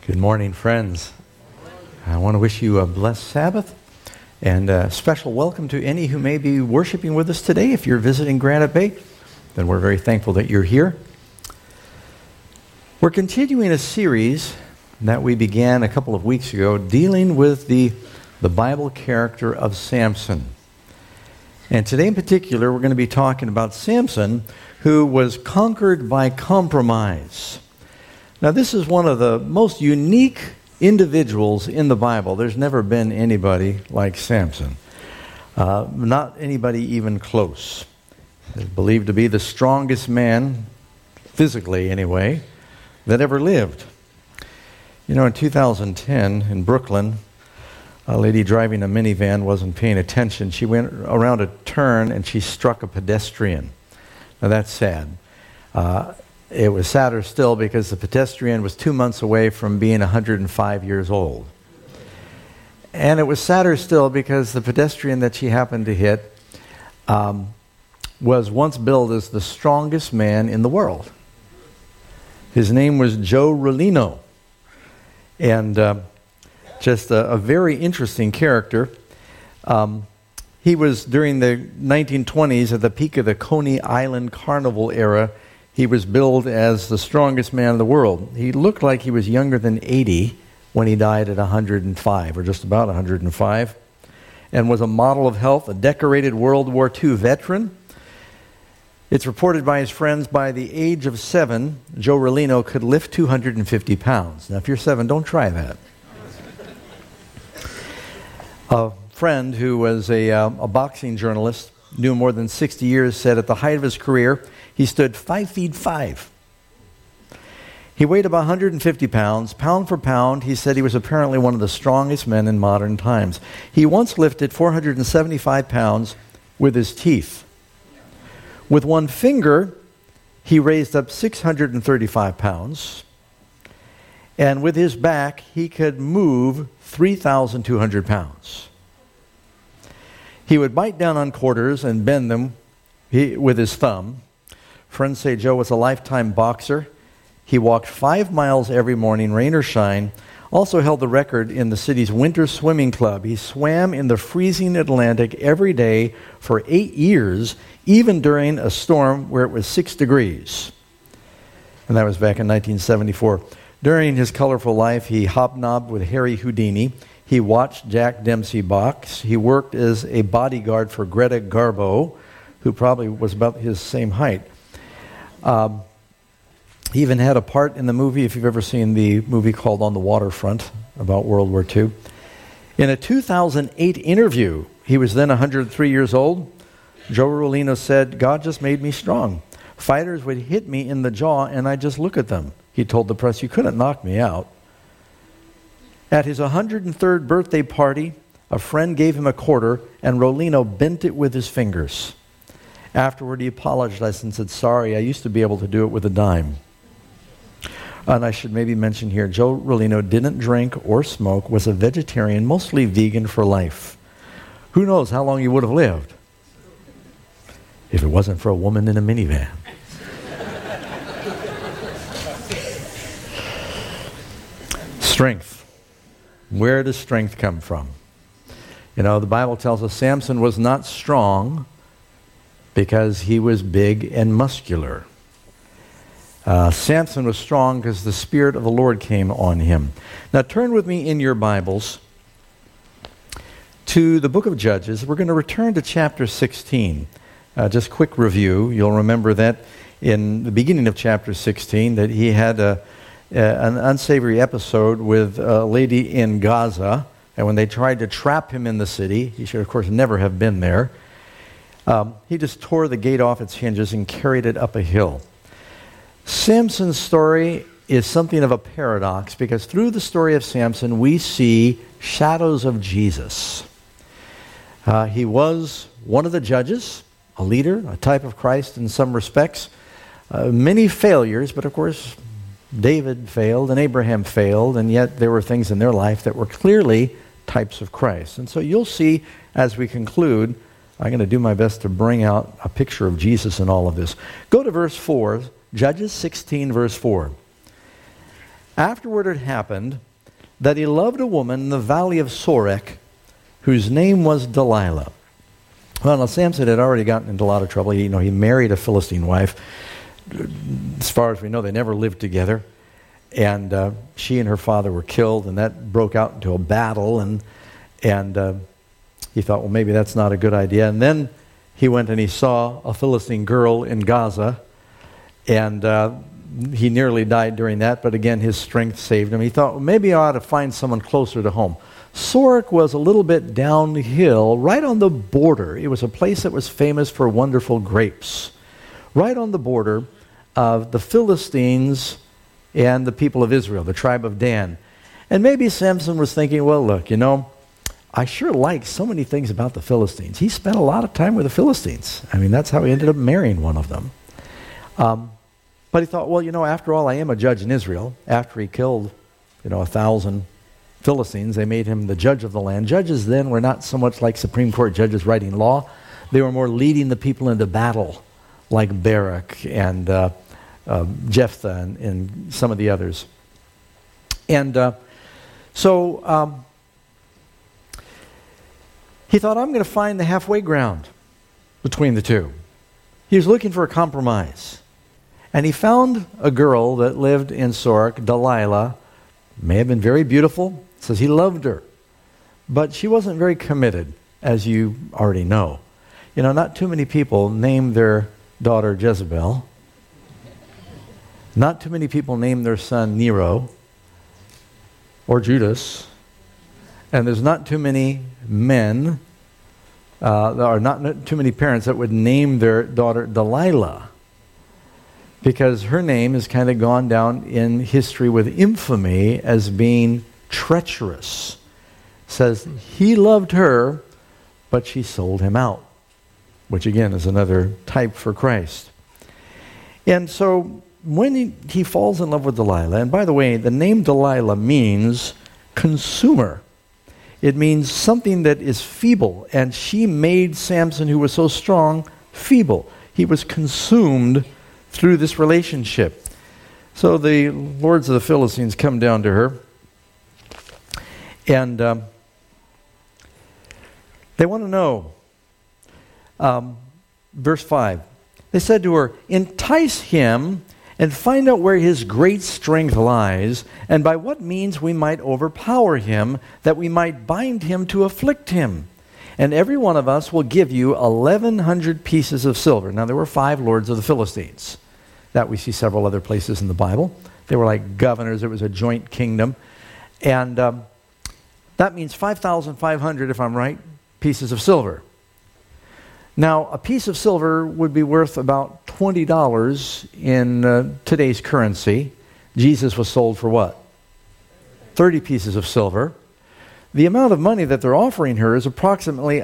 Good morning, friends. I want to wish you a blessed Sabbath and a special welcome to any who may be worshiping with us today. If you're visiting Granite Bay, then we're very thankful that you're here. We're continuing a series that we began a couple of weeks ago dealing with the Bible character of Samson. And today in particular, we're going to be talking about Samson, who was conquered by compromise. Now, this is one of the most unique individuals in the Bible. There's never been anybody like Samson. Not anybody even close. He's believed to be the strongest man, physically anyway, that ever lived. You know, in 2010 in Brooklyn, a lady driving a minivan wasn't paying attention. She went around a turn and she struck a pedestrian. Now, that's sad. It was sadder still because the pedestrian was 2 months away from being 105 years old. And it was sadder still because the pedestrian that she happened to hit was once billed as the strongest man in the world. His name was Joe Rolino. And just a very interesting character. He was, during the 1920s, at the peak of the Coney Island Carnival era, he was billed as the strongest man in the world. He looked like he was younger than 80 when he died at 105, or just about 105, and was a model of health, a decorated World War II veteran. It's reported by his friends by the age of 7, Joe Rolino could lift 250 pounds. Now, if you're 7, don't try that. A friend who was a boxing journalist, knew him more than 60 years, said at the height of his career, he stood 5 feet 5. He weighed about 150 pounds. Pound for pound, he said he was apparently one of the strongest men in modern times. He once lifted 475 pounds with his teeth. With one finger, he raised up 635 pounds. And with his back, he could move 3,200 pounds. He would bite down on quarters and bend them with his thumb. Friends say Joe was a lifetime boxer. He walked 5 miles every morning, rain or shine. Also held the record in the city's winter swimming club. He swam in the freezing Atlantic every day for 8 years, even during a storm where it was 6 degrees. And that was back in 1974. During his colorful life, he hobnobbed with Harry Houdini. He watched Jack Dempsey box. He worked as a bodyguard for Greta Garbo, who probably was about his same height. He even had a part in the movie, if you've ever seen the movie called On the Waterfront, about World War II. In a 2008 interview, he was then 103 years old, Joe Rolino said, "God just made me strong. Fighters would hit me in the jaw and I'd just look at them." He told the press, "You couldn't knock me out." At his 103rd birthday party, a friend gave him a quarter and Rolino bent it with his fingers. Afterward, he apologized and said, "Sorry, I used to be able to do it with a dime." And I should maybe mention here, Joe Rolino didn't drink or smoke, was a vegetarian, mostly vegan for life. Who knows how long he would have lived if it wasn't for a woman in a minivan. Strength. Where does strength come from? You know, the Bible tells us Samson was not strong because he was big and muscular. Samson was strong because the Spirit of the Lord came on him. Now turn with me in your Bibles to the book of Judges. We're going to return to chapter 16. Just quick review. You'll remember that in the beginning of chapter 16 that he had an unsavory episode with a lady in Gaza. And when they tried to trap him in the city, he should of course never have been there. He just tore the gate off its hinges and carried it up a hill. Samson's story is something of a paradox because through the story of Samson, we see shadows of Jesus. He was one of the judges, a leader, a type of Christ in some respects. Many failures, but of course, David failed and Abraham failed, and yet there were things in their life that were clearly types of Christ. And so you'll see as we conclude, I'm going to do my best to bring out a picture of Jesus in all of this. Go to verse 4, Judges 16, verse 4. Afterward it happened that he loved a woman in the valley of Sorek, whose name was Delilah. Well, now Samson had already gotten into a lot of trouble. He married a Philistine wife. As far as we know, they never lived together. And she and her father were killed, and that broke out into a battle. And he thought, well, maybe that's not a good idea. And then he went and he saw a Philistine girl in Gaza, and he nearly died during that, but again, his strength saved him. He thought, well, maybe I ought to find someone closer to home. Sorek was a little bit downhill, right on the border. It was a place that was famous for wonderful grapes. Right on the border of the Philistines and the people of Israel, the tribe of Dan. And maybe Samson was thinking, well, look, I sure like so many things about the Philistines. He spent a lot of time with the Philistines. I mean, that's how he ended up marrying one of them. But he thought, well, after all, I am a judge in Israel. After he killed, 1,000 Philistines, they made him the judge of the land. Judges then were not so much like Supreme Court judges writing law. They were more leading the people into battle, like Barak and Jephthah and some of the others. And so he thought, I'm going to find the halfway ground between the two. He was looking for a compromise. And he found a girl that lived in Sorek, Delilah, may have been very beautiful. It says he loved her. But she wasn't very committed, as you already know. Not too many people name their daughter Jezebel. Not too many people name their son Nero or Judas. And there's not too many men, or not too many parents that would name their daughter Delilah, because her name has kind of gone down in history with infamy as being treacherous. It says he loved her, but she sold him out, which again is another type for Christ. And so when he falls in love with Delilah, and by the way, the name Delilah means consumer. It means something that is feeble, and she made Samson, who was so strong, feeble. He was consumed through this relationship. So the lords of the Philistines come down to her, and they want to know. Verse 5. They said to her, entice him and find out where his great strength lies, and by what means we might overpower him, that we might bind him to afflict him. And every one of us will give you 1,100 pieces of silver. Now there were 5 lords of the Philistines. That we see several other places in the Bible. They were like governors. It was a joint kingdom. And that means 5,500, if I'm right, pieces of silver. Now, a piece of silver would be worth about $20 in today's currency. Jesus was sold for what? 30 pieces of silver. The amount of money that they're offering her is approximately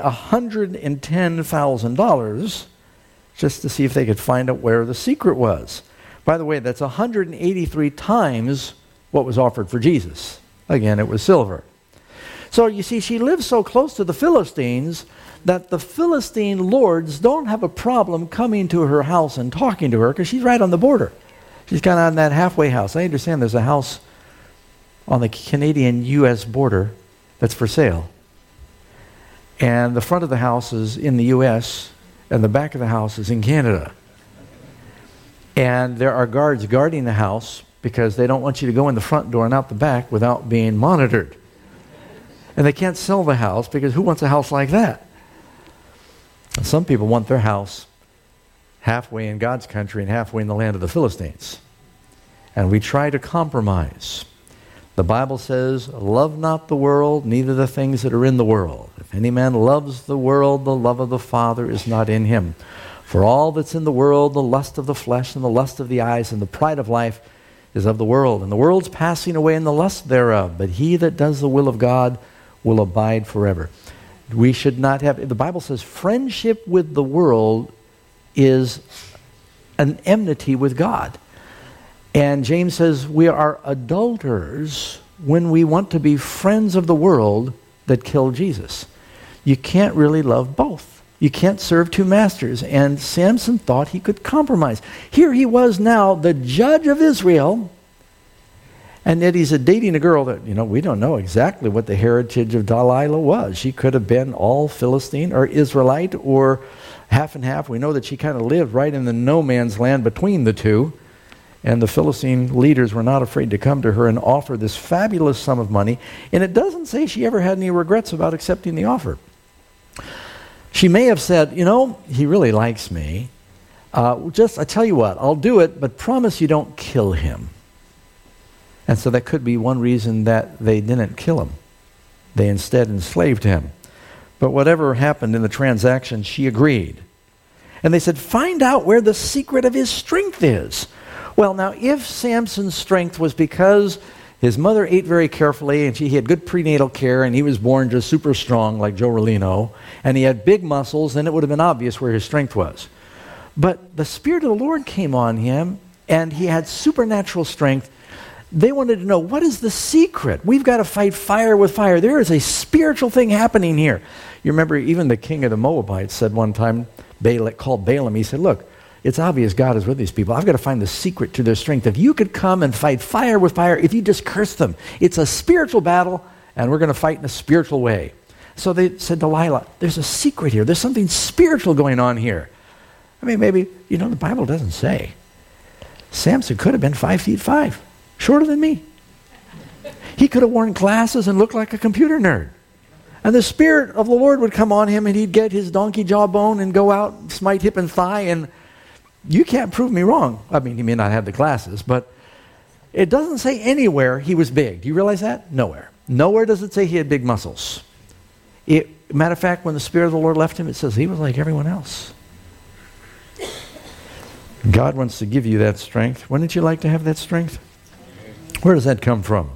$110,000, just to see if they could find out where the secret was. By the way, that's 183 times what was offered for Jesus. Again, it was silver. So you see, she lives so close to the Philistines that the Philistine lords don't have a problem coming to her house and talking to her, because she's right on the border. She's kind of on that halfway house. I understand there's a house on the Canadian-U.S. border that's for sale. And the front of the house is in the U.S., and the back of the house is in Canada. And there are guards guarding the house because they don't want you to go in the front door and out the back without being monitored. And they can't sell the house because who wants a house like that? And some people want their house halfway in God's country and halfway in the land of the Philistines. And we try to compromise. The Bible says, love not the world, neither the things that are in the world. If any man loves the world, the love of the Father is not in him. For all that's in the world, the lust of the flesh and the lust of the eyes and the pride of life is of the world. And the world's passing away in the lust thereof. But he that does the will of God will abide forever. We should not have, the Bible says, friendship with the world is an enmity with God. And James says we are adulterers when we want to be friends of the world that killed Jesus. You can't really love both. You can't serve two masters. And Samson thought he could compromise. Here he was now, the judge of Israel, And yet he's dating a girl that, we don't know exactly what the heritage of Delilah was. She could have been all Philistine or Israelite or half and half. We know that she kind of lived right in the no man's land between the two. And the Philistine leaders were not afraid to come to her and offer this fabulous sum of money. And it doesn't say she ever had any regrets about accepting the offer. She may have said, he really likes me. I tell you what, I'll do it, but promise you don't kill him. And so that could be one reason that they didn't kill him. They instead enslaved him. But whatever happened in the transaction, she agreed. And they said, find out where the secret of his strength is. Well, now, if Samson's strength was because his mother ate very carefully and he had good prenatal care and he was born just super strong like Joe Rolino, and he had big muscles, then it would have been obvious where his strength was. But the Spirit of the Lord came on him and he had supernatural strength. They wanted to know, what is the secret? We've got to fight fire with fire. There is a spiritual thing happening here. You remember even the king of the Moabites said one time, called Balaam, he said, look, it's obvious God is with these people. I've got to find the secret to their strength. If you could come and fight fire with fire, if you just curse them, it's a spiritual battle, and we're going to fight in a spiritual way. So they said, Delilah, there's a secret here. There's something spiritual going on here. I mean, maybe, the Bible doesn't say. Samson could have been 5'5", shorter than me. He could have worn glasses and looked like a computer nerd. And the Spirit of the Lord would come on him and he'd get his donkey jawbone and go out, smite hip and thigh, and you can't prove me wrong. I mean, he may not have the glasses, but it doesn't say anywhere he was big. Do you realize that? Nowhere. Nowhere does it say he had big muscles. Matter of fact, when the Spirit of the Lord left him, it says he was like everyone else. God wants to give you that strength. Wouldn't you like to have that strength? Where does that come from?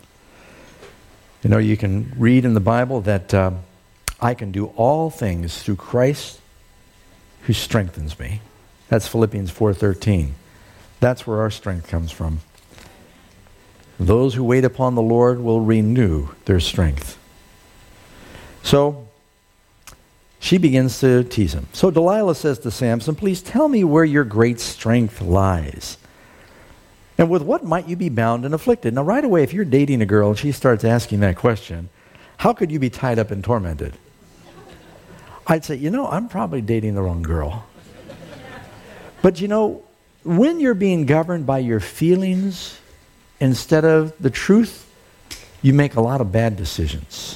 You can read in the Bible that I can do all things through Christ who strengthens me. That's Philippians 4:13. That's where our strength comes from. Those who wait upon the Lord will renew their strength. So, she begins to tease him. So Delilah says to Samson, please tell me where your great strength lies. And with what might you be bound and afflicted? Now right away, if you're dating a girl and she starts asking that question, how could you be tied up and tormented? I'd say, I'm probably dating the wrong girl. But when you're being governed by your feelings instead of the truth, you make a lot of bad decisions.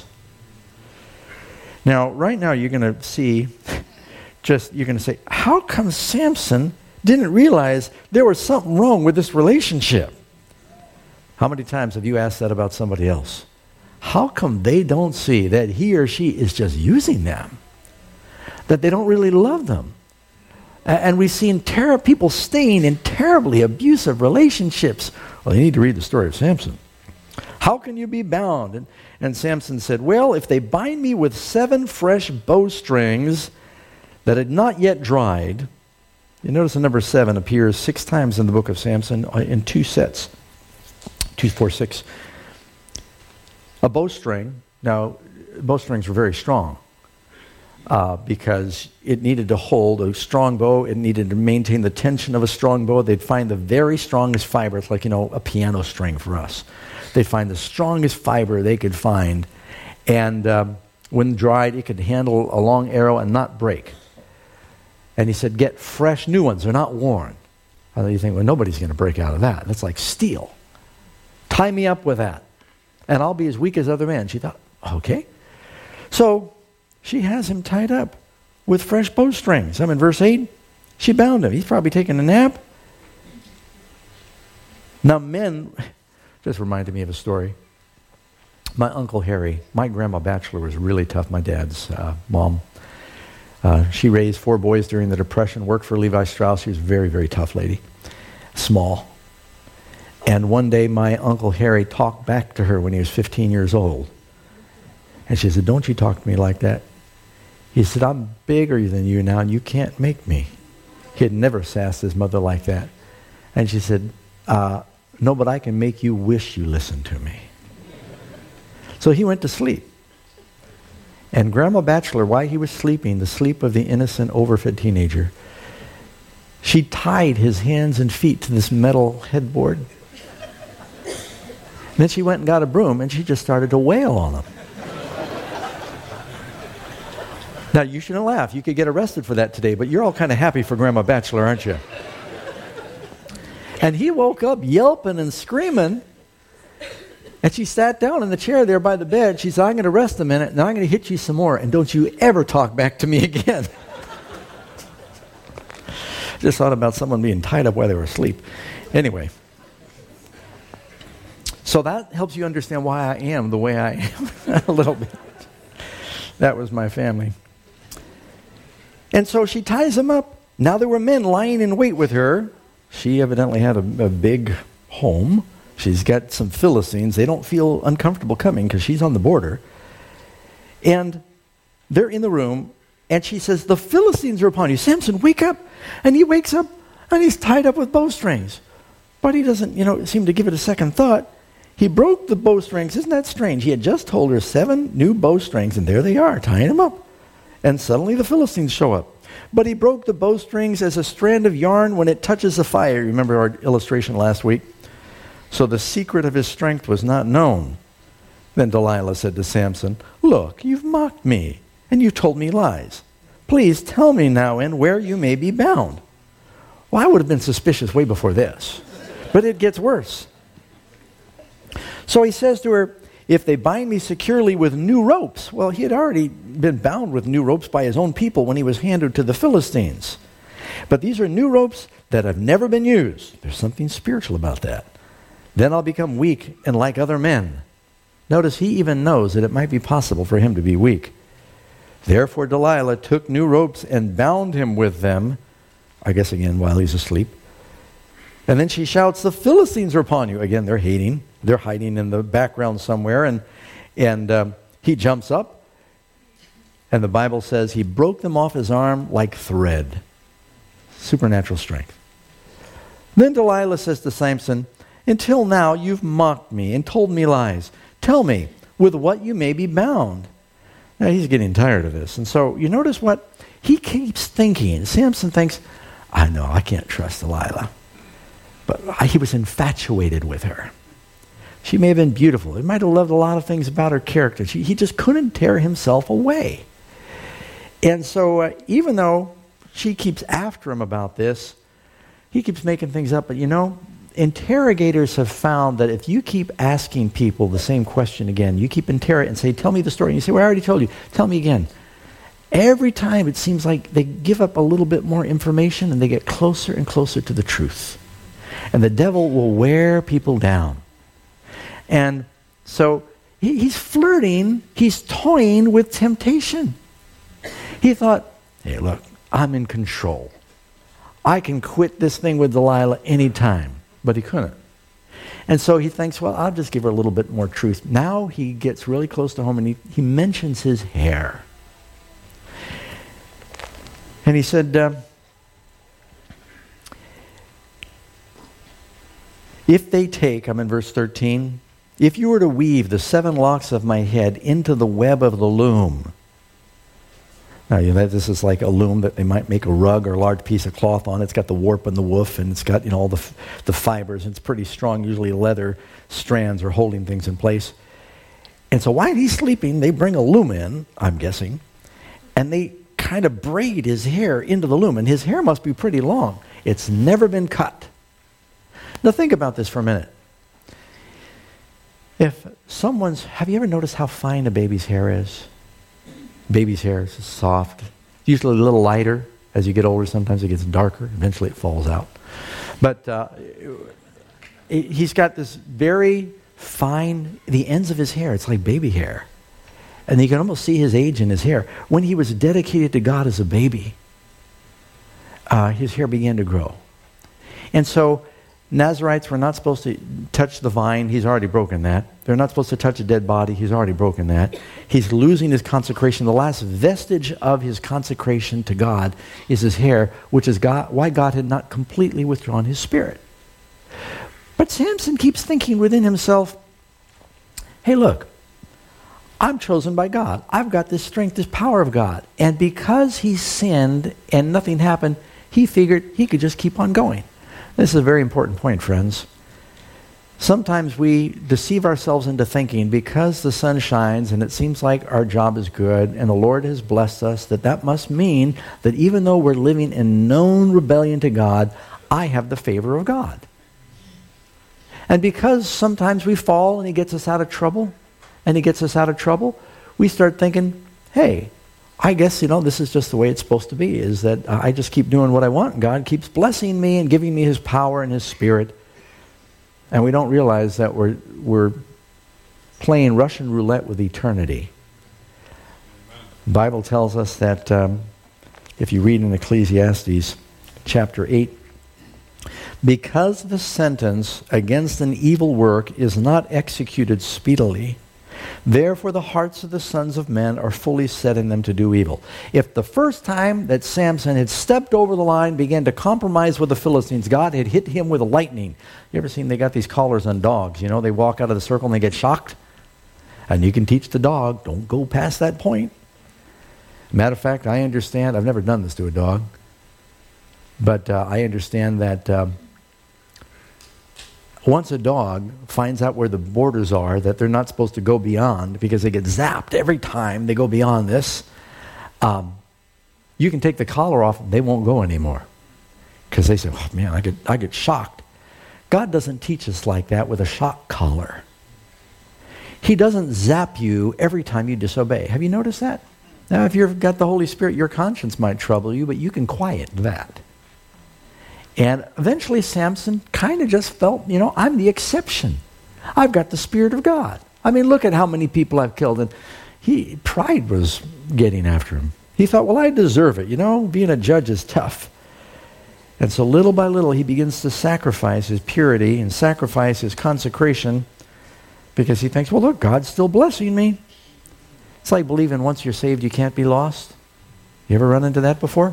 Now, right now you're going to see, you're going to say, how come Samson didn't realize there was something wrong with this relationship? How many times have you asked that about somebody else? How come they don't see that he or she is just using them? That they don't really love them? And we've seen people staying in terribly abusive relationships. Well, you need to read the story of Samson. How can you be bound? And Samson said, well, if they bind me with 7 fresh bowstrings that had not yet dried. You notice the number 7 appears 6 times in the book of Samson in 2 sets. 2, 4, 6. A bowstring. Now, bowstrings were very strong. Because it needed to hold a strong bow. It needed to maintain the tension of a strong bow. They'd find the very strongest fiber. It's like, a piano string for us. They'd find the strongest fiber they could find. And when dried, it could handle a long arrow and not break. And he said, get fresh new ones. They're not worn. And you think, well, nobody's going to break out of that. That's like steel. Tie me up with that. And I'll be as weak as other men. She thought, okay. So she has him tied up with fresh bowstrings. I'm in verse 8. She bound him. He's probably taking a nap. Now men, just reminded me of a story. My Uncle Harry, my grandma Batchelor was really tough, my dad's mom. She raised 4 boys during the Depression, worked for Levi Strauss. She was a very, very tough lady. Small. And one day my Uncle Harry talked back to her when he was 15 years old. And she said, don't you talk to me like that. He said, I'm bigger than you now and you can't make me. He had never sassed his mother like that. And she said, no, but I can make you wish you listened to me. So he went to sleep. And Grandma Batchelor, while he was sleeping, the sleep of the innocent, overfed teenager, she tied his hands and feet to this metal headboard. Then she went and got a broom, and she just started to wail on him. Now, you shouldn't laugh. You could get arrested for that today, but you're all kind of happy for Grandma Batchelor, aren't you? And he woke up yelping and screaming, and she sat down in the chair there by the bed. She said, I'm going to rest a minute, and I'm going to hit you some more, and don't you ever talk back to me again. Just thought about someone being tied up while they were asleep. Anyway. So that helps you understand why I am the way I am a little bit. That was my family. And so she ties him up. Now there were men lying in wait with her. She evidently had a big home. She's got some Philistines. They don't feel uncomfortable coming because she's on the border. And they're in the room, and she says, the Philistines are upon you. Samson, wake up. And he wakes up, and he's tied up with bowstrings. But he doesn't, seem to give it a second thought. He broke the bowstrings. Isn't that strange? He had just told her 7 new bowstrings, and there they are, tying them up. And suddenly the Philistines show up. But he broke the bowstrings as a strand of yarn when it touches the fire. You remember our illustration last week? So the secret of his strength was not known. Then Delilah said to Samson, look, you've mocked me, and you've told me lies. Please tell me now and where you may be bound. Well, I would have been suspicious way before this. But it gets worse. So he says to her, if they bind me securely with new ropes. Well, he had already been bound with new ropes by his own people when he was handed to the Philistines. But these are new ropes that have never been used. There's something spiritual about that. Then I'll become weak and like other men. Notice he even knows that it might be possible for him to be weak. Therefore Delilah took new ropes and bound him with them, I guess again while he's asleep. And then she shouts, the Philistines are upon you. Again, they're hating. They're hiding in the background somewhere. And he jumps up. And the Bible says he broke them off his arm like thread. Supernatural strength. Then Delilah says to Samson, until now you've mocked me and told me lies. Tell me, with what you may be bound. Now he's getting tired of this. And so you notice what he keeps thinking. Samson thinks, I know, I can't trust Delilah. But he was infatuated with her. She may have been beautiful. He might have loved a lot of things about her character. He just couldn't tear himself away. And so even though she keeps after him about this, he keeps making things up. But interrogators have found that if you keep asking people the same question again, you keep interrogating and say, tell me the story. And you say, well, I already told you. Tell me again. Every time it seems like they give up a little bit more information and they get closer and closer to the truth. And the devil will wear people down. And so he's flirting, he's toying with temptation. He thought, hey, look, I'm in control. I can quit this thing with Delilah anytime. But he couldn't. And so he thinks, well, I'll just give her a little bit more truth. Now he gets really close to home and he mentions his hair. And he said, if they take, I'm in verse 13, if you were to weave the 7 locks of my head into the web of the loom. Now, this is like a loom that they might make a rug or a large piece of cloth on. It's got the warp and the woof, and it's got all the fibers. And it's pretty strong. Usually leather strands are holding things in place. And so while he's sleeping, they bring a loom in, I'm guessing, and they kind of braid his hair into the loom. And his hair must be pretty long. It's never been cut. Now think about this for a minute. Have you ever noticed how fine a baby's hair is? Baby's hair is soft. Usually a little lighter. As you get older, sometimes it gets darker. Eventually it falls out. But he's got this very fine, the ends of his hair, it's like baby hair. And you can almost see his age in his hair. When he was dedicated to God as a baby, his hair began to grow. And so Nazarites were not supposed to touch the vine. He's already broken that. They're not supposed to touch a dead body. He's already broken that. He's losing his consecration. The last vestige of his consecration to God is his hair, which is why God had not completely withdrawn his spirit. But Samson keeps thinking within himself, hey, look, I'm chosen by God. I've got this strength, this power of God. And because he sinned and nothing happened, he figured he could just keep on going. This is a very important point, friends. Sometimes we deceive ourselves into thinking because the sun shines and it seems like our job is good and the Lord has blessed us, that must mean that even though we're living in known rebellion to God, I have the favor of God. And because sometimes we fall and He gets us out of trouble, we start thinking, hey, I guess, this is just the way it's supposed to be, is that I just keep doing what I want and God keeps blessing me and giving me His power and His Spirit. And we don't realize that we're playing Russian roulette with eternity. The Bible tells us that if you read in Ecclesiastes chapter 8, because the sentence against an evil work is not executed speedily, therefore the hearts of the sons of men are fully set in them to do evil. If the first time that Samson had stepped over the line, began to compromise with the Philistines, God had hit him with lightning. You ever seen they got these collars on dogs? They walk out of the circle and they get shocked. And you can teach the dog, don't go past that point. Matter of fact, I understand, I've never done this to a dog, but I understand that once a dog finds out where the borders are, that they're not supposed to go beyond because they get zapped every time they go beyond this, you can take the collar off and they won't go anymore. Because they say, oh man, I get shocked. God doesn't teach us like that with a shock collar. He doesn't zap you every time you disobey. Have you noticed that? Now, if you've got the Holy Spirit, your conscience might trouble you, but you can quiet that. And eventually Samson kind of just felt, I'm the exception. I've got the Spirit of God. I mean, look at how many people I've killed. And pride was getting after him. He thought, well, I deserve it. Being a judge is tough. And so little by little, he begins to sacrifice his purity and sacrifice his consecration because he thinks, well, look, God's still blessing me. It's like believing once you're saved, you can't be lost. You ever run into that before?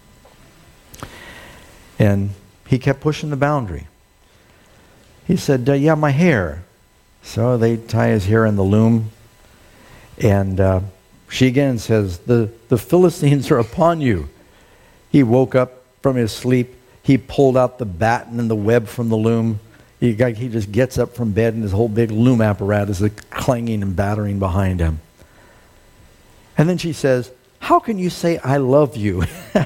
And he kept pushing the boundary. He said, yeah, my hair. So they tie his hair in the loom. And she again says, the Philistines are upon you. He woke up from his sleep. He pulled out the batten and the web from the loom. He just gets up from bed and his whole big loom apparatus is clanging and battering behind him. And then she says, how can you say I love you?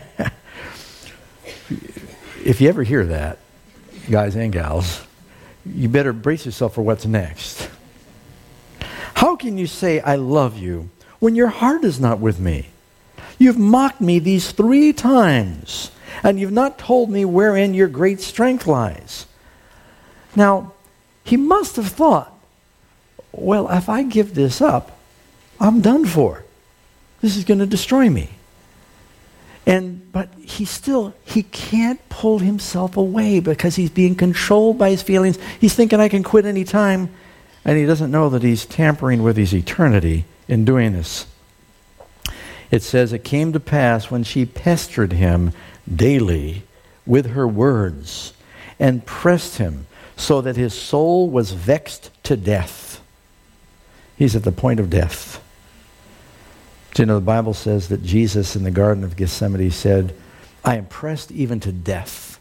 If you ever hear that, guys and gals, you better brace yourself for what's next. How can you say I love you when your heart is not with me? You've mocked me these 3 times, and you've not told me wherein your great strength lies. Now, he must have thought, well, if I give this up, I'm done for. This is going to destroy me. But he can't pull himself away because he's being controlled by his feelings. He's thinking I can quit any time. And he doesn't know that he's tampering with his eternity in doing this. It says, it came to pass when she pestered him daily with her words and pressed him so that his soul was vexed to death. He's at the point of death. Do you know the Bible says that Jesus in the Garden of Gethsemane said, I am pressed even to death.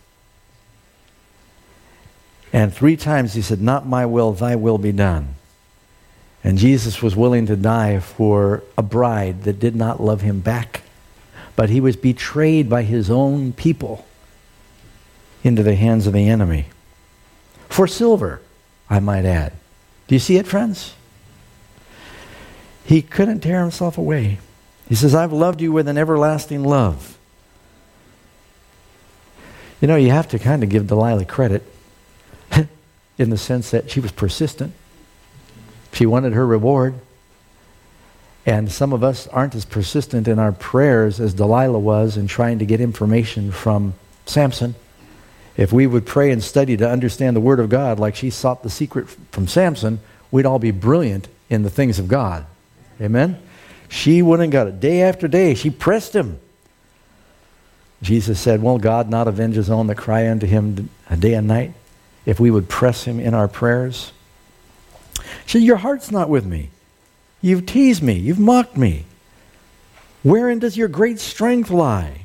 And 3 times he said, not my will, thy will be done. And Jesus was willing to die for a bride that did not love him back. But he was betrayed by his own people into the hands of the enemy. For silver, I might add. Do you see it, friends? He couldn't tear himself away. He says, I've loved you with an everlasting love. You have to kind of give Delilah credit in the sense that she was persistent. She wanted her reward. And some of us aren't as persistent in our prayers as Delilah was in trying to get information from Samson. If we would pray and study to understand the Word of God like she sought the secret from Samson, we'd all be brilliant in the things of God. Amen? She wouldn't have got it. Day after day, she pressed him. Jesus said, will God not avenge his own that cry unto him day and night? If we would press him in our prayers. She said, your heart's not with me. You've teased me. You've mocked me. Wherein does your great strength lie?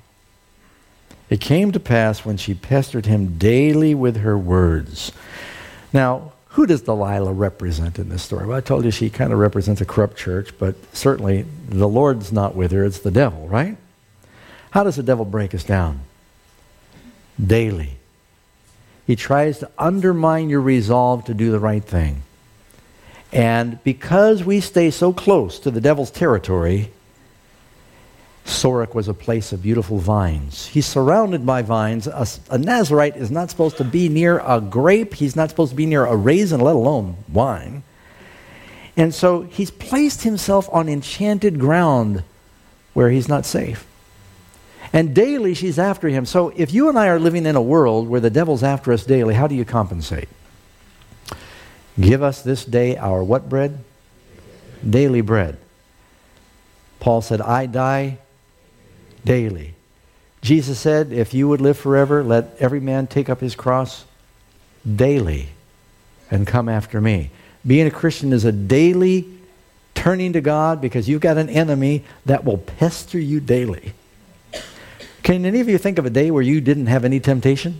It came to pass when she pestered him daily with her words. Now, who does Delilah represent in this story? Well, I told you she kind of represents a corrupt church, but certainly the Lord's not with her. It's the devil, right? How does the devil break us down? Daily. He tries to undermine your resolve to do the right thing. And because we stay so close to the devil's territory, Sorek was a place of beautiful vines. He's surrounded by vines. A Nazarite is not supposed to be near a grape. He's not supposed to be near a raisin, let alone wine. And so he's placed himself on enchanted ground where he's not safe. And daily she's after him. So if you and I are living in a world where the devil's after us daily, how do you compensate? Give us this day our what bread? Daily bread. Paul said, I die daily. Jesus said, if you would live forever, let every man take up his cross daily and come after me. Being a Christian is a daily turning to God because you've got an enemy that will pester you daily. Can any of you think of a day where you didn't have any temptation?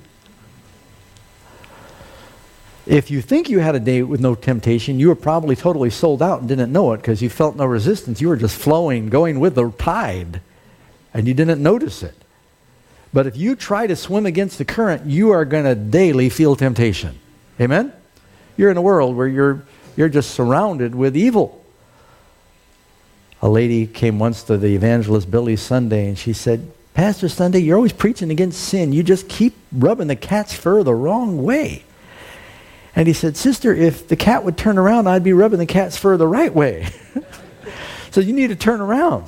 If you think you had a day with no temptation, you were probably totally sold out and didn't know it because you felt no resistance. You were just flowing, going with the tide, and you didn't notice it. But if you try to swim against the current, you are going to daily feel temptation. Amen? You're in a world where you're just surrounded with evil. A lady came once to the evangelist Billy Sunday, and she said, Pastor Sunday, you're always preaching against sin. You just keep rubbing the cat's fur the wrong way. And he said, Sister, if the cat would turn around, I'd be rubbing the cat's fur the right way. So you need to turn around.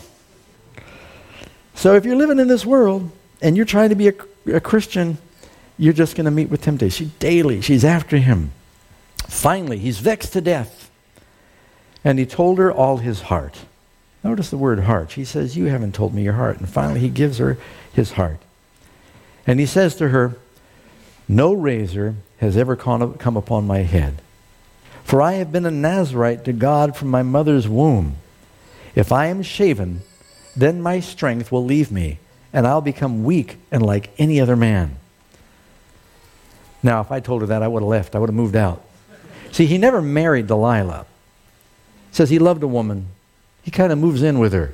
So if you're living in this world and you're trying to be a Christian, you're just going to meet with temptation. Daily, she's after him. Finally, he's vexed to death. And he told her all his heart. Notice the word heart. He says, you haven't told me your heart. And finally, he gives her his heart. And he says to her, no razor has ever come upon my head. For I have been a Nazarite to God from my mother's womb. If I am shaven, then my strength will leave me, and I'll become weak and like any other man. Now, if I told her that, I would have left. I would have moved out. See, he never married Delilah. It says he loved a woman. He kind of moves in with her.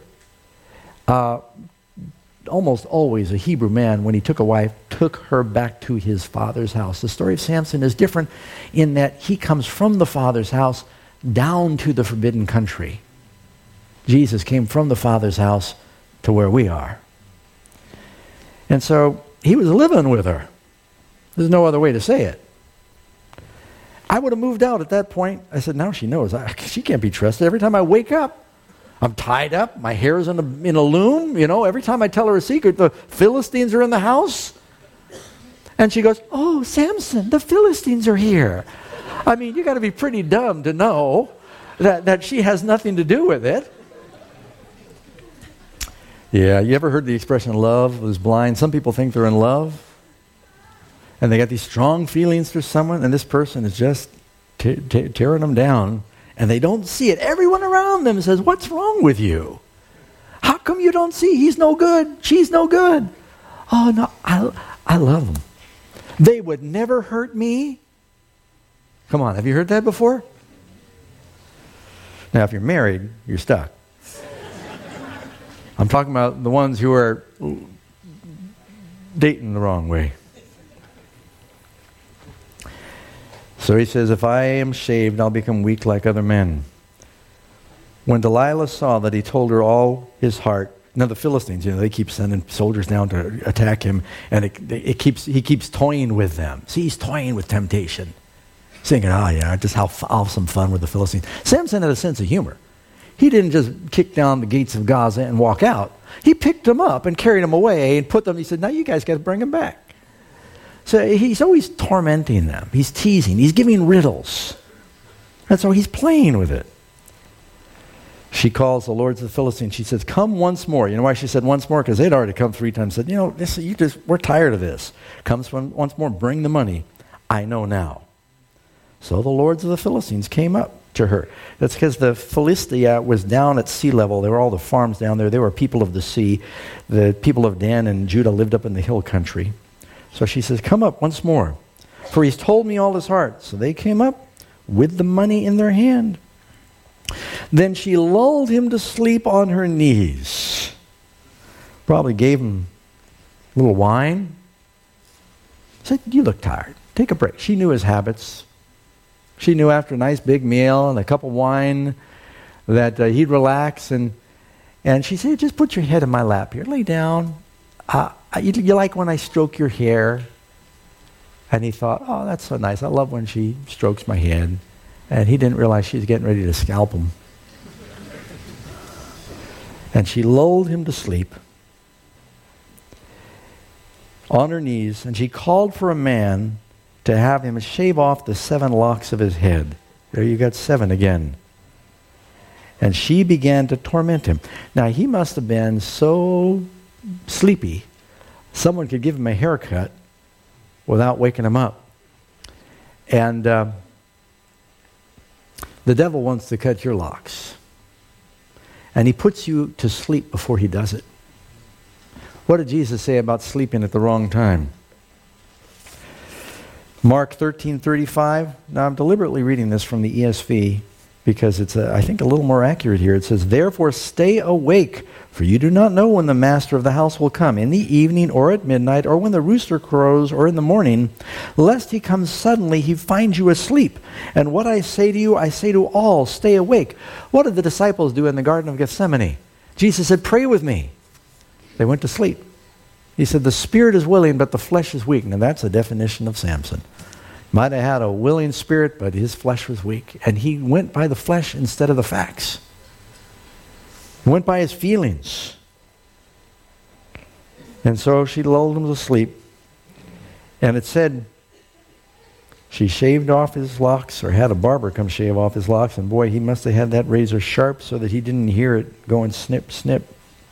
Almost always a Hebrew man, when he took a wife, took her back to his father's house. The story of Samson is different in that he comes from the father's house down to the forbidden country. Jesus came from the father's house to where we are. And so he was living with her. There's no other way to say it. I would have moved out at that point. I said, now she knows. She can't be trusted. Every time I wake up, I'm tied up. My hair is in a loom. You know, every time I tell her a secret, the Philistines are in the house. And she goes, oh, Samson, the Philistines are here. I mean, you got to be pretty dumb to know that she has nothing to do with it. Yeah, you ever heard the expression love is blind? Some people think they're in love. And they got these strong feelings for someone, and this person is just tearing them down. And they don't see it. Everyone around them says, what's wrong with you? How come you don't see? He's no good. She's no good. Oh, no, I love them. They would never hurt me. Come on, have you heard that before? Now, if you're married, you're stuck. I'm talking about the ones who are dating the wrong way. So he says, if I am shaved, I'll become weak like other men. When Delilah saw that he told her all his heart, now the Philistines, they keep sending soldiers down to attack him, and he keeps toying with them. See, he's toying with temptation. Thinking, just have some fun with the Philistines. Samson had a sense of humor. He didn't just kick down the gates of Gaza and walk out. He picked them up and carried them away and put them, he said, now you guys got to bring them back. So he's always tormenting them. He's teasing. He's giving riddles. And so he's playing with it. She calls the lords of the Philistines. She says, come once more. You know why she said once more? Because they'd already come 3 times. Said, we're tired of this. Comes once more, bring the money. I know now. So the lords of the Philistines came up to her. That's because the Philistia was down at sea level. There were all the farms down there. They were people of the sea. The people of Dan and Judah lived up in the hill country. So she says, come up once more. for he's told me all his heart. So they came up with the money in their hand. Then she lulled him to sleep on her knees. Probably gave him a little wine. Said, you look tired. Take a break. She knew his habits. She knew after a nice big meal and a cup of wine that he'd relax. And she said, just put your head in my lap here. Lay down. You like when I stroke your hair? And he thought, oh, that's so nice. I love when she strokes my head. And he didn't realize she was getting ready to scalp him. And she lulled him to sleep on her knees, and she called for a man to have him shave off the 7 locks of his head. There you got 7 again. And she began to torment him. Now, he must have been so sleepy, someone could give him a haircut without waking him up. And the devil wants to cut your locks. And he puts you to sleep before he does it. What did Jesus say about sleeping at the wrong time? Mark 13:35. Now I'm deliberately reading this from the ESV because it's, I think, a little more accurate here. It says, therefore stay awake, for you do not know when the master of the house will come, in the evening or at midnight, or when the rooster crows, or in the morning, lest he come suddenly, he find you asleep. And what I say to you, I say to all, stay awake. What did the disciples do in the Garden of Gethsemane? Jesus said, pray with me. They went to sleep. He said, the spirit is willing, but the flesh is weak. Now that's the definition of Samson. Might have had a willing spirit, but his flesh was weak. And he went by the flesh instead of the facts. He went by his feelings. And so she lulled him to sleep. And it said she shaved off his locks, or had a barber come shave off his locks. And boy, he must have had that razor sharp so that he didn't hear it going snip, snip.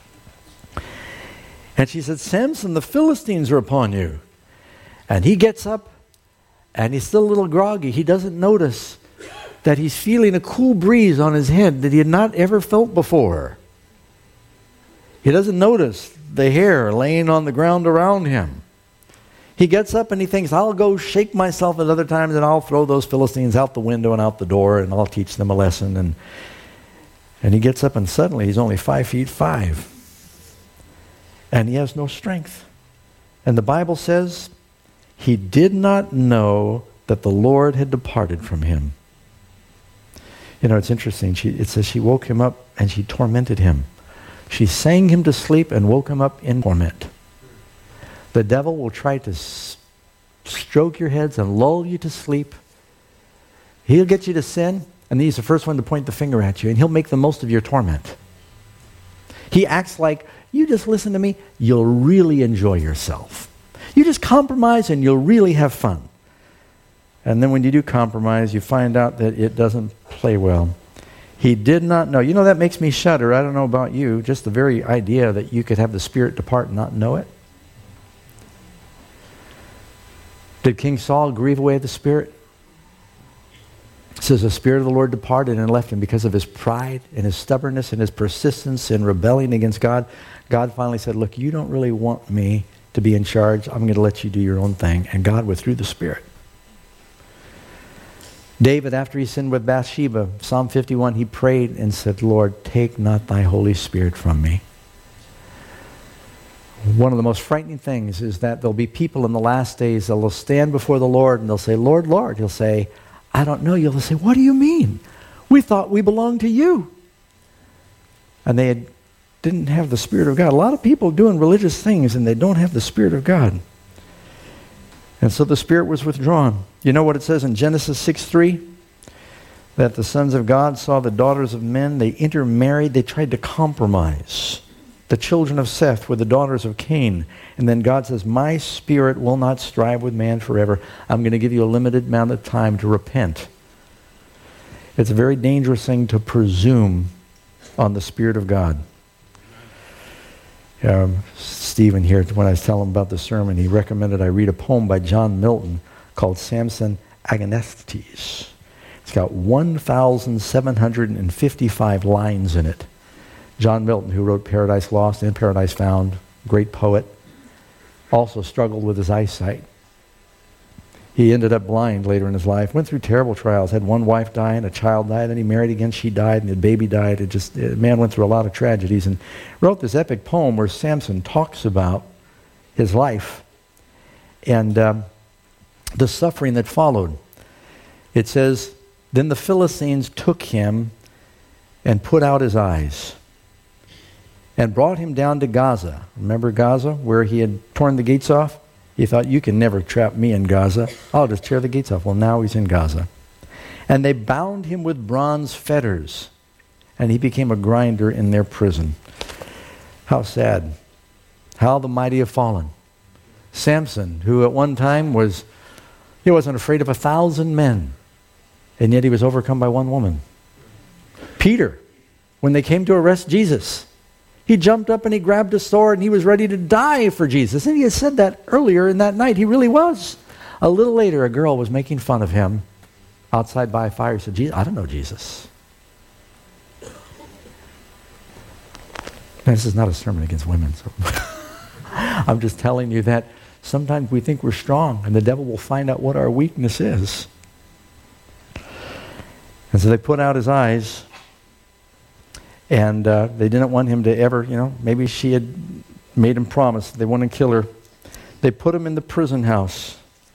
And she said, Samson, the Philistines are upon you. And he gets up, and he's still a little groggy. He doesn't notice that he's feeling a cool breeze on his head that he had not ever felt before. He doesn't notice the hair laying on the ground around him. He gets up and he thinks, I'll go shake myself at other times and I'll throw those Philistines out the window and out the door and I'll teach them a lesson. And he gets up and suddenly he's only 5'5". And he has no strength. And the Bible says he did not know that the Lord had departed from him. You know, it's interesting. It says she woke him up and she tormented him. She sang him to sleep and woke him up in torment. The devil will try to stroke your heads and lull you to sleep. He'll get you to sin, and he's the first one to point the finger at you, and he'll make the most of your torment. He acts like, you just listen to me, you'll really enjoy yourself. You just compromise and you'll really have fun. And then when you do compromise, you find out that it doesn't play well. He did not know. You know, that makes me shudder. I don't know about you. Just the very idea that you could have the Spirit depart and not know it. Did King Saul grieve away the Spirit? It says the Spirit of the Lord departed and left him because of his pride and his stubbornness and his persistence in rebelling against God. God finally said, look, you don't really want me to be in charge. I'm going to let you do your own thing. And God withdrew the Spirit. David, after he sinned with Bathsheba, Psalm 51, he prayed and said, Lord, take not thy Holy Spirit from me. One of the most frightening things is that there'll be people in the last days that will stand before the Lord and they'll say, Lord, Lord. He'll say, I don't know you. They'll say, what do you mean? We thought we belonged to you. And they didn't have the Spirit of God. A lot of people doing religious things and they don't have the Spirit of God. And so the Spirit was withdrawn. You know what it says in Genesis 6:3? That the sons of God saw the daughters of men. They intermarried. They tried to compromise. The children of Seth were the daughters of Cain. And then God says, my Spirit will not strive with man forever. I'm going to give you a limited amount of time to repent. It's a very dangerous thing to presume on the Spirit of God. Stephen here, when I was telling him about the sermon, he recommended I read a poem by John Milton called Samson Agonistes. It's got 1,755 lines in it. John Milton, who wrote Paradise Lost and Paradise Found, great poet, also struggled with his eyesight. He ended up blind later in his life, went through terrible trials, had one wife die and a child die, then he married again, she died, and the baby died. The man went through a lot of tragedies and wrote this epic poem where Samson talks about his life and the suffering that followed. It says, then the Philistines took him and put out his eyes and brought him down to Gaza. Remember Gaza, where he had torn the gates off? He thought, you can never trap me in Gaza. I'll just tear the gates off. Well, now he's in Gaza. And they bound him with bronze fetters, and he became a grinder in their prison. How sad. How the mighty have fallen. Samson, who at one time he wasn't afraid of 1,000 men, and yet he was overcome by one woman. Peter, when they came to arrest Jesus, he jumped up and he grabbed a sword and he was ready to die for Jesus. And he had said that earlier in that night. He really was. A little later, a girl was making fun of him outside by a fire. He said, I don't know Jesus. Now, this is not a sermon against women. So I'm just telling you that sometimes we think we're strong and the devil will find out what our weakness is. And so they put out his eyes. And they didn't want him to ever, maybe she had made him promise they wouldn't kill her. They put him in the prison house.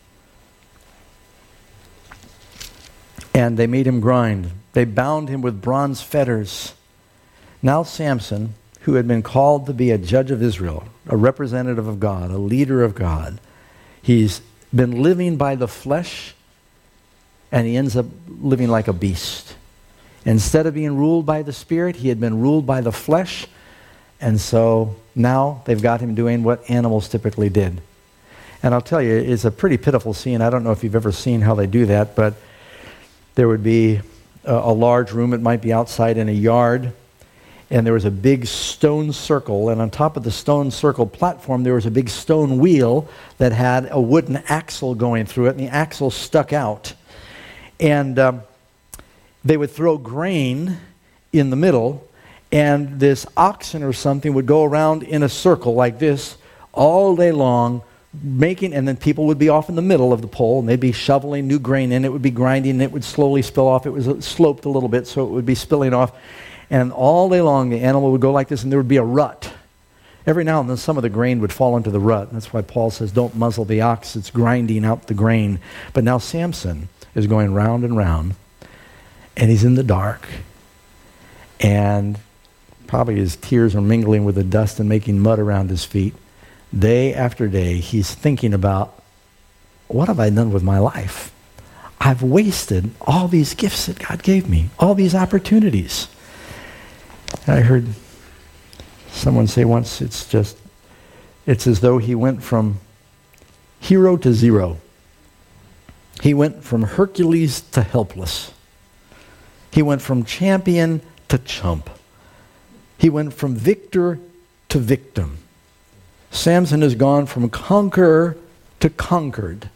And they made him grind. They bound him with bronze fetters. Now Samson, who had been called to be a judge of Israel, a representative of God, a leader of God, he's been living by the flesh, and he ends up living like a beast. Instead of being ruled by the Spirit, he had been ruled by the flesh. And so now they've got him doing what animals typically did. And I'll tell you, it's a pretty pitiful scene. I don't know if you've ever seen how they do that, but there would be a large room. It might be outside in a yard. And there was a big stone circle. And on top of the stone circle platform, there was a big stone wheel that had a wooden axle going through it. And the axle stuck out. And they would throw grain in the middle, and this oxen or something would go around in a circle like this all day long, and then people would be off in the middle of the pole, and they'd be shoveling new grain in. It would be grinding, and it would slowly spill off. It was sloped a little bit, so it would be spilling off. And all day long, the animal would go like this, and there would be a rut. Every now and then, some of the grain would fall into the rut. That's why Paul says, don't muzzle the ox. It's grinding out the grain. But now Samson is going round and round, and he's in the dark, and probably his tears are mingling with the dust and making mud around his feet. Day after day, he's thinking about, what have I done with my life? I've wasted all these gifts that God gave me, all these opportunities. I heard someone say once, it's as though he went from hero to zero. He went from Hercules to helpless. He went from champion to chump. He went from victor to victim. Samson has gone from conqueror to conquered.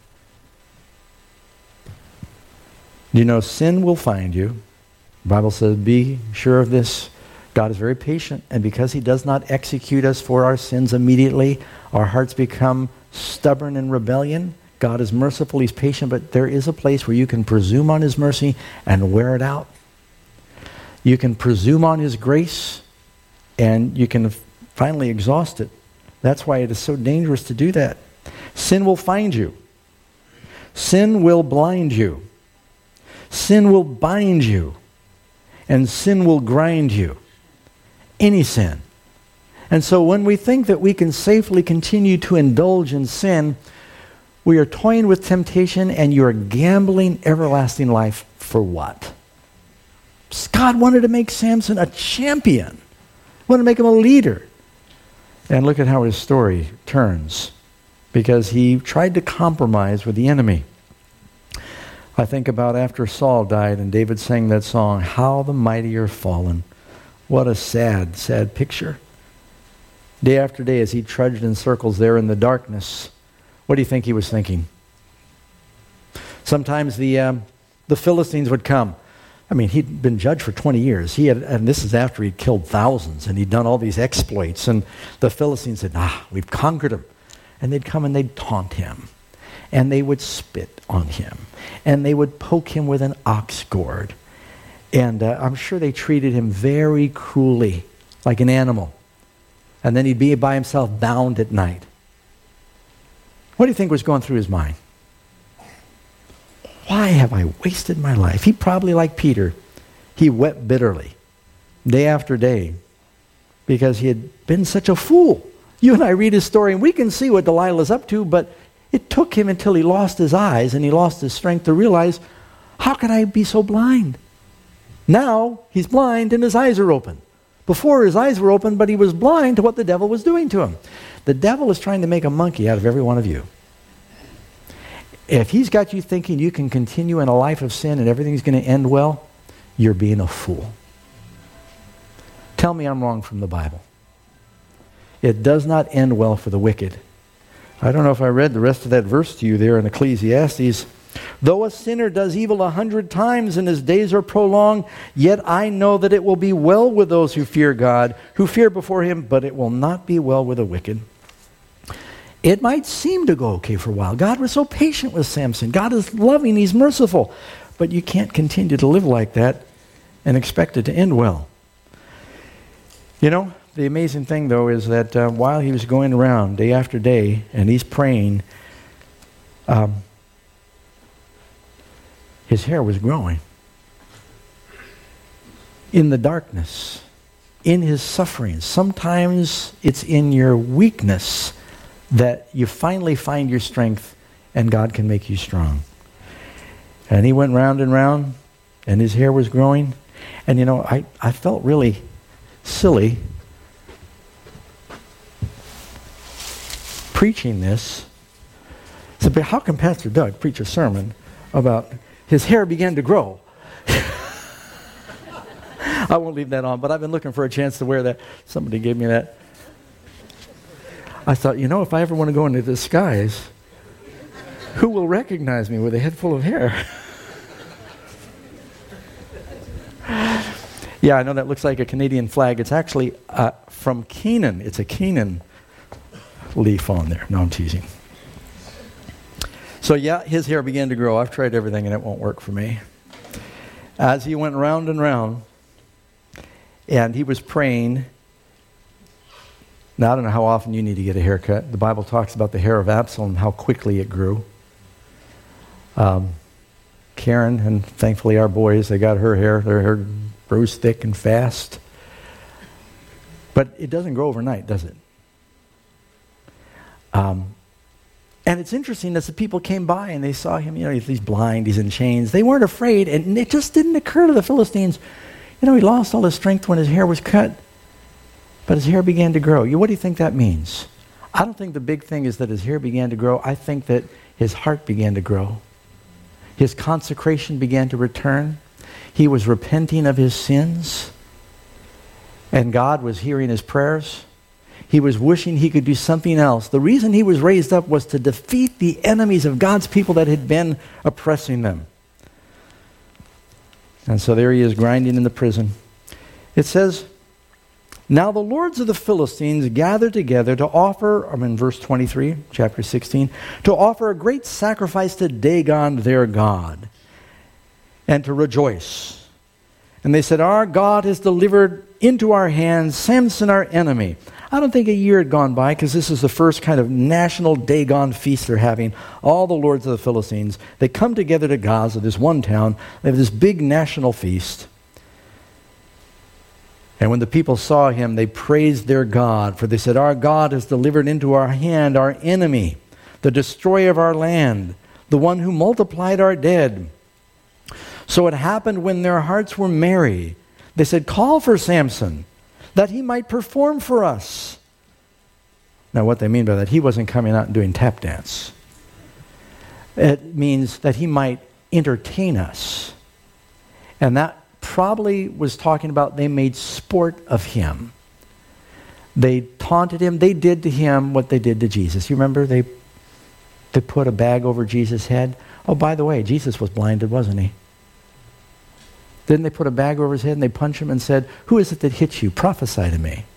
You know, sin will find you. The Bible says, be sure of this. God is very patient, and because he does not execute us for our sins immediately, our hearts become stubborn in rebellion. God is merciful, he's patient, but there is a place where you can presume on his mercy and wear it out. You can presume on his grace, and you can finally exhaust it. That's why it is so dangerous to do that. Sin will find you. Sin will blind you. Sin will bind you. And sin will grind you. Any sin. And so when we think that we can safely continue to indulge in sin, we are toying with temptation, and you are gambling everlasting life for what? God wanted to make Samson a champion. Wanted to make him a leader. And look at how his story turns. Because he tried to compromise with the enemy. I think about after Saul died and David sang that song, How the Mighty Are Fallen. What a sad, sad picture. Day after day as he trudged in circles there in the darkness, what do you think he was thinking? Sometimes the Philistines would come. I mean, he'd been judged for 20 years. And this is after he'd killed thousands and he'd done all these exploits. And the Philistines said, we've conquered him. And they'd come and they'd taunt him. and they would spit on him, and they would poke him with an ox goad. And I'm sure they treated him very cruelly, like an animal. And then he'd be by himself, bound at night. What do you think was going through his mind? Why have I wasted my life? He probably, like Peter, he wept bitterly, day after day, because he had been such a fool. You and I read his story, and we can see what Delilah's up to, but it took him until he lost his eyes and he lost his strength to realize, how can I be so blind? Now he's blind and his eyes are open. Before his eyes were open, but he was blind to what the devil was doing to him. The devil is trying to make a monkey out of every one of you. If he's got you thinking you can continue in a life of sin and everything's going to end well, you're being a fool. Tell me I'm wrong from the Bible. It does not end well for the wicked. I don't know if I read the rest of that verse to you there in Ecclesiastes. Though a sinner does evil 100 times and his days are prolonged, yet I know that it will be well with those who fear God, who fear before him, but it will not be well with the wicked. It might seem to go okay for a while. God was so patient with Samson. God is loving, he's merciful. But you can't continue to live like that and expect it to end well. You know, the amazing thing, though, is that while he was going around day after day and he's praying, his hair was growing. In the darkness, in his suffering. Sometimes it's in your weakness that you finally find your strength and God can make you strong. And he went round and round and his hair was growing. And you know, I felt really silly preaching this. So, but how can Pastor Doug preach a sermon about his hair began to grow? I won't leave that on, but I've been looking for a chance to wear that. Somebody gave me that. I thought, you know, if I ever want to go into disguise, who will recognize me with a head full of hair? Yeah, I know that looks like a Canadian flag. It's actually from Canaan. It's a Canaan leaf on there. No, I'm teasing. So yeah, his hair began to grow. I've tried everything and it won't work for me. As he went round and round, and he was praying. Now, I don't know how often you need to get a haircut. The Bible talks about the hair of Absalom, how quickly it grew. Karen, and thankfully our boys, they got her hair. Their hair grows thick and fast. But it doesn't grow overnight, does it? And it's interesting as the people came by and they saw him, you know, he's blind, he's in chains. They weren't afraid, and it just didn't occur to the Philistines. You know, he lost all his strength when his hair was cut, but his hair began to grow. What do you think that means? I don't think the big thing is that his hair began to grow. I think that his heart began to grow. His consecration began to return. He was repenting of his sins, and God was hearing his prayers. He was wishing he could do something else. The reason he was raised up was to defeat the enemies of God's people that had been oppressing them. And so there he is, grinding in the prison. It says, now the lords of the Philistines gathered together to offer, I'm in verse 23, chapter 16, to offer a great sacrifice to Dagon, their god, and to rejoice. And they said, our God has delivered into our hands Samson, our enemy. I don't think a year had gone by, because this is the first kind of national Dagon feast they're having. All the lords of the Philistines, they come together to Gaza, this one town. They have this big national feast. And when the people saw him, they praised their God, for they said, our God has delivered into our hand our enemy, the destroyer of our land, the one who multiplied our dead. So it happened when their hearts were merry, they said, call for Samson, that he might perform for us. Now what they mean by that, he wasn't coming out and doing tap dance. It means that he might entertain us. And that probably was talking about they made sport of him. They taunted him. They did to him what they did to Jesus. You remember they put a bag over Jesus' head? Oh, by the way, Jesus was blinded, wasn't he? Didn't they put a bag over his head and they punched him and said, who is it that hit you? Prophesy to me.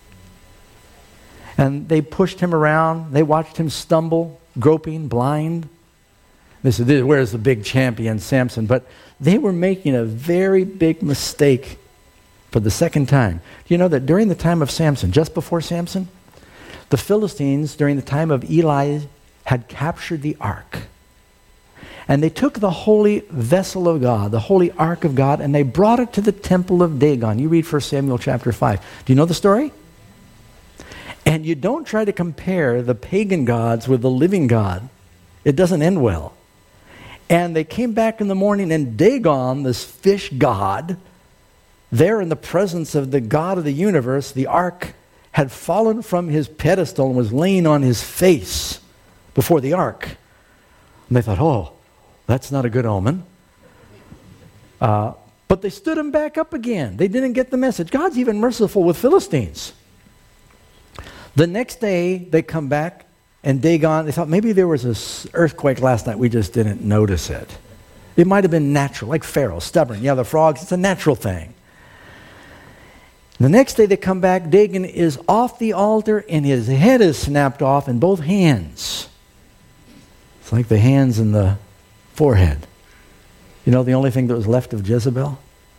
And they pushed him around. They watched him stumble, groping, blind. They said, where's the big champion, Samson? But they were making a very big mistake for the second time. Do you know that during the time of Samson, just before Samson, the Philistines, during the time of Eli, had captured the ark. And they took the holy vessel of God, the holy ark of God, and they brought it to the temple of Dagon. You read 1 Samuel chapter 5. Do you know the story? And you don't try to compare the pagan gods with the living God. It doesn't end well. And they came back in the morning, and Dagon, this fish god, there in the presence of the God of the universe, the ark had fallen from his pedestal and was laying on his face before the ark. And they thought, oh, that's not a good omen. But they stood him back up again. They didn't get the message. God's even merciful with Philistines. The next day, they come back, and Dagon, they thought maybe there was an earthquake last night. We just didn't notice it. It might have been natural, like Pharaoh, stubborn. Yeah, the frogs, it's a natural thing. The next day they come back, Dagon is off the altar, and his head is snapped off in both hands. It's like the hands and the forehead. You know the only thing that was left of Jezebel?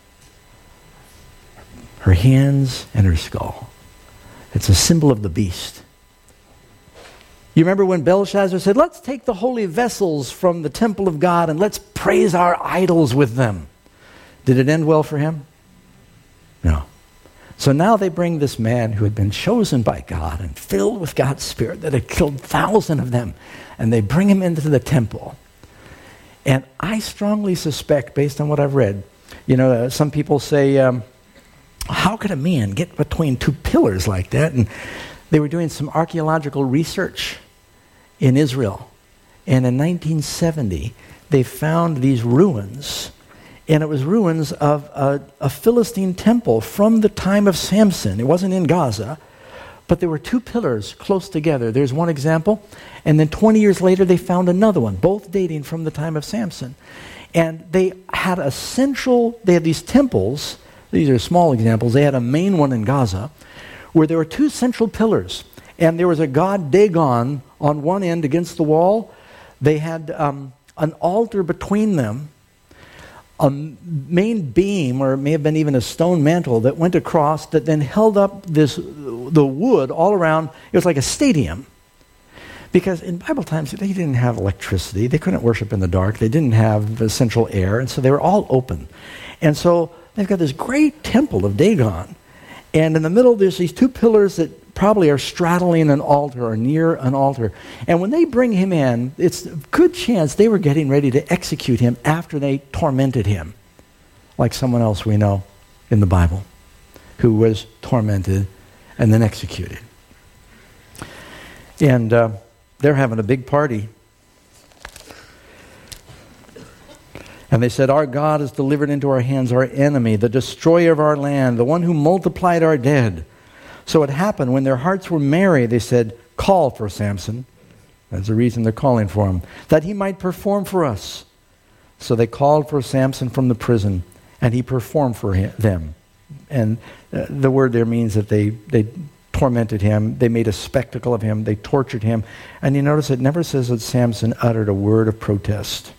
Her hands and her skull. It's a symbol of the beast. You remember when Belshazzar said, let's take the holy vessels from the temple of God and let's praise our idols with them. Did it end well for him? No. So now they bring this man who had been chosen by God and filled with God's Spirit that had killed thousands of them, and they bring him into the temple. And I strongly suspect, based on what I've read, some people say, how could a man get between two pillars like that? And they were doing some archaeological research in Israel. And in 1970, they found these ruins. And it was ruins of a Philistine temple from the time of Samson. It wasn't in Gaza, but there were two pillars close together. There's one example. And then 20 years later, they found another one, both dating from the time of Samson. And they had they had these temples. These are small examples. They had a main one in Gaza where there were two central pillars. And there was a god Dagon on one end against the wall. They had an altar between them, a main beam, or it may have been even a stone mantle that went across that then held up the wood all around. It was like a stadium. Because in Bible times, they didn't have electricity. They couldn't worship in the dark. They didn't have central air. And so they were all open. And so they've got this great temple of Dagon. And in the middle, there's these two pillars that probably are straddling an altar or near an altar. And when they bring him in, it's a good chance they were getting ready to execute him after they tormented him, like someone else we know in the Bible who was tormented and then executed. And they're having a big party. And they said, our God has delivered into our hands our enemy, the destroyer of our land, the one who multiplied our dead. So it happened, when their hearts were merry, they said, call for Samson. That's the reason they're calling for him, that he might perform for us. So they called for Samson from the prison, and he performed for them. And the word there means that they tormented him, they made a spectacle of him, they tortured him. And you notice it never says that Samson uttered a word of protest.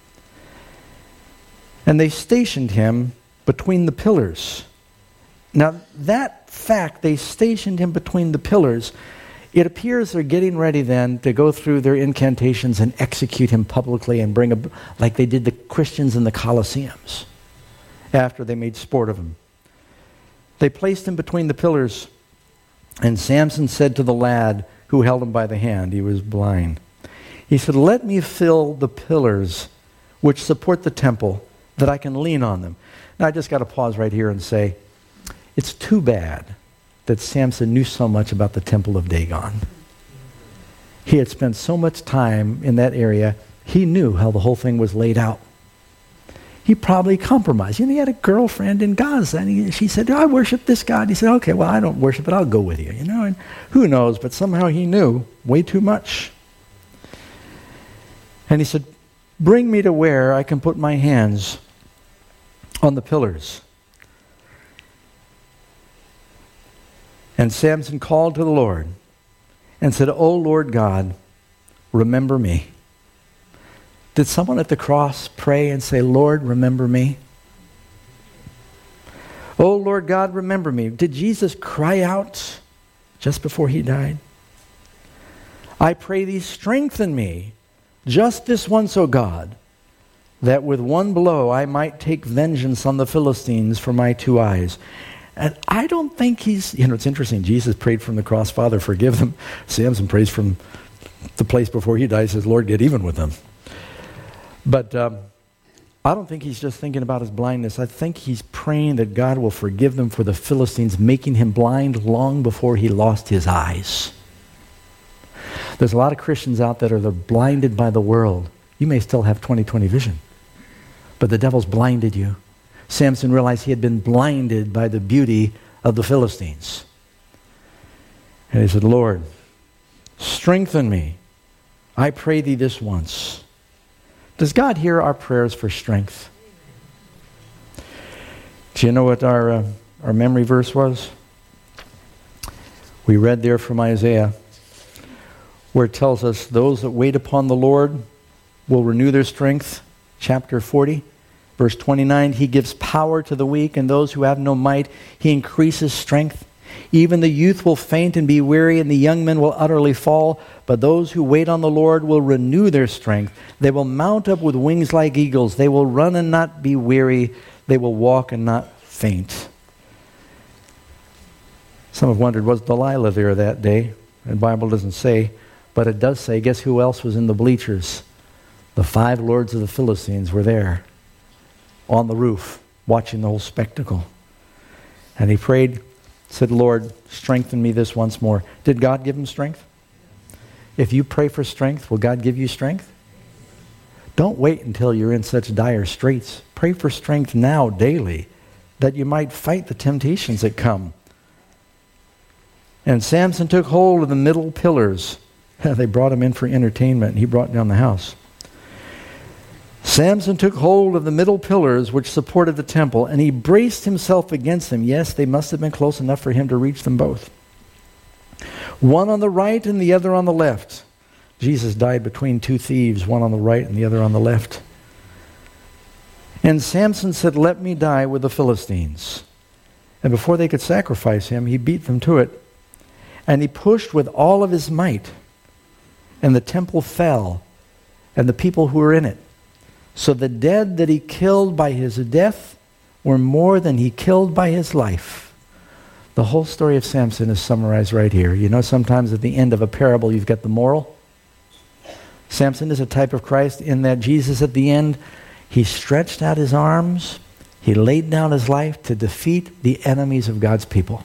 And they stationed him between the pillars. Now, that fact, they stationed him between the pillars, it appears they're getting ready then to go through their incantations and execute him publicly and like they did the Christians in the Colosseums after they made sport of him. They placed him between the pillars, and Samson said to the lad who held him by the hand, he was blind, he said, let me fill the pillars which support the temple, that I can lean on them. Now, I just got to pause right here and say, it's too bad that Samson knew so much about the temple of Dagon. He had spent so much time in that area, he knew how the whole thing was laid out. He probably compromised. He had a girlfriend in Gaza, and she said, I worship this God. He said, okay, well, I don't worship it. I'll go with you. And who knows, but somehow he knew way too much. And he said, bring me to where I can put my hands on the pillars. And Samson called to the Lord and said, O Lord God, remember me. Did someone at the cross pray and say, Lord, remember me? Oh, Lord God, remember me. Did Jesus cry out just before he died? I pray thee, strengthen me, just this once, O God, that with one blow I might take vengeance on the Philistines for my 2 eyes. And I don't think he's, it's interesting, Jesus prayed from the cross, Father, forgive them. Samson prays from the place before he dies, says, Lord, get even with them. But I don't think he's just thinking about his blindness. I think he's praying that God will forgive them for the Philistines making him blind long before he lost his eyes. There's a lot of Christians out there that are blinded by the world. You may still have 20/20 vision, but the devil's blinded you. Samson realized he had been blinded by the beauty of the Philistines. And he said, Lord, strengthen me. I pray thee this once. Does God hear our prayers for strength? Do you know what our memory verse was? We read there from Isaiah, where it tells us, those that wait upon the Lord will renew their strength. Chapter 40, verse 29, he gives power to the weak, and those who have no might, he increases strength. Even the youth will faint and be weary, and the young men will utterly fall. But those who wait on the Lord will renew their strength. They will mount up with wings like eagles. They will run and not be weary. They will walk and not faint. Some have wondered, was Delilah there that day? The Bible doesn't say, but it does say, guess who else was in the bleachers? The 5 lords of the Philistines were there on the roof watching the whole spectacle. And he prayed, said, Lord, strengthen me this once more. Did God give him strength? If you pray for strength, will God give you strength? Don't wait until you're in such dire straits. Pray for strength now, daily, that you might fight the temptations that come. And Samson took hold of the middle pillars. They brought him in for entertainment, and he brought down the house. Samson took hold of the middle pillars which supported the temple, and he braced himself against them. Yes, they must have been close enough for him to reach them both. One on the right and the other on the left. Jesus died between 2 thieves, one on the right and the other on the left. And Samson said, let me die with the Philistines. And before they could sacrifice him, he beat them to it. And he pushed with all of his might. And the temple fell, and the people who were in it. So the dead that he killed by his death were more than he killed by his life. The whole story of Samson is summarized right here. You know, sometimes at the end of a parable, you've got the moral. Samson is a type of Christ in that Jesus at the end, he stretched out his arms, he laid down his life to defeat the enemies of God's people.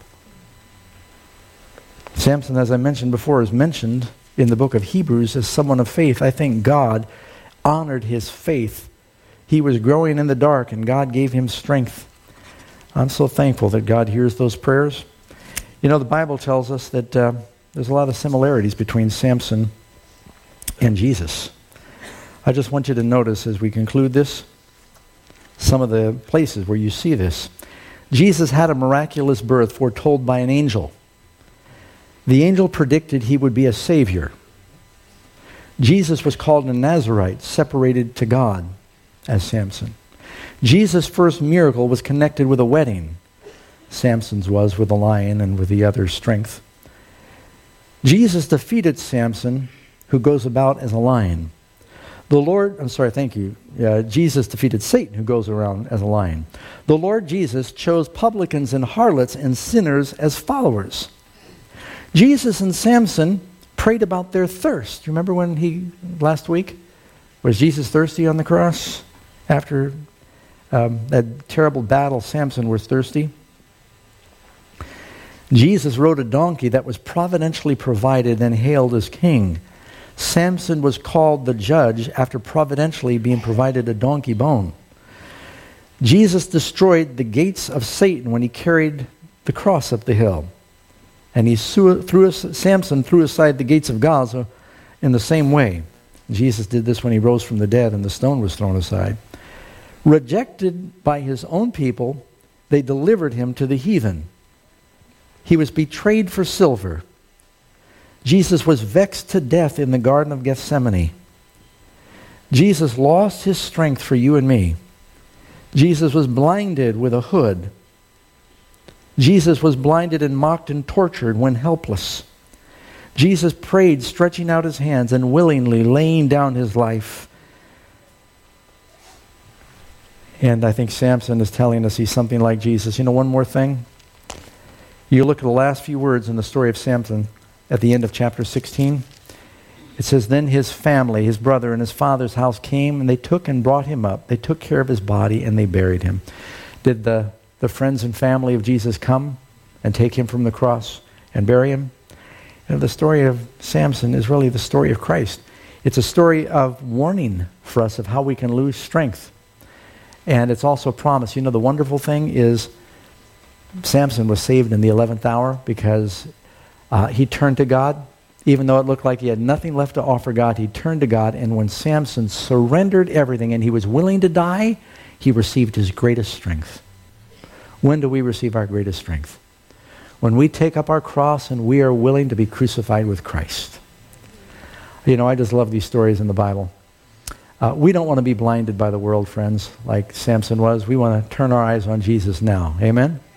Samson, as I mentioned before, is mentioned in the book of Hebrews as someone of faith. I think God honored his faith. He was growing in the dark, and God gave him strength. I'm so thankful that God hears those prayers. You know, the Bible tells us that there's a lot of similarities between Samson and Jesus. I just want you to notice as we conclude this, some of the places where you see this. Jesus had a miraculous birth foretold by an angel. The angel predicted he would be a savior. Jesus was called a Nazarite, separated to God, as Samson. Jesus' first miracle was connected with a wedding. Samson's was with a lion and with the other's strength. Jesus defeated Samson, who goes about as a lion. Jesus defeated Satan, who goes around as a lion. The Lord Jesus chose publicans and harlots and sinners as followers. Jesus and Samson prayed about their thirst. You remember when last week, was Jesus thirsty on the cross? After that terrible battle, Samson was thirsty. Jesus rode a donkey that was providentially provided and hailed as king. Samson was called the judge after providentially being provided a donkey bone. Jesus destroyed the gates of Satan when he carried the cross up the hill. And Samson threw aside the gates of Gaza in the same way. Jesus did this when he rose from the dead and the stone was thrown aside. Rejected by his own people, they delivered him to the heathen. He was betrayed for silver. Jesus was vexed to death in the Garden of Gethsemane. Jesus lost his strength for you and me. Jesus was blinded with a hood. Jesus was blinded and mocked and tortured when helpless. Jesus prayed, stretching out his hands and willingly laying down his life. And I think Samson is telling us he's something like Jesus. You know, one more thing. You look at the last few words in the story of Samson at the end of chapter 16. It says, then his family, his brother and his father's house came, and they took and brought him up. They took care of his body, and they buried him. Did the friends and family of Jesus come and take him from the cross and bury him? You know, the story of Samson is really the story of Christ. It's a story of warning for us of how we can lose strength. And it's also a promise. You know, the wonderful thing is Samson was saved in the 11th hour because he turned to God. Even though it looked like he had nothing left to offer God, he turned to God. And when Samson surrendered everything and he was willing to die, he received his greatest strength. When do we receive our greatest strength? When we take up our cross and we are willing to be crucified with Christ. You know, I just love these stories in the Bible. We don't want to be blinded by the world, friends, like Samson was. We want to turn our eyes on Jesus now. Amen?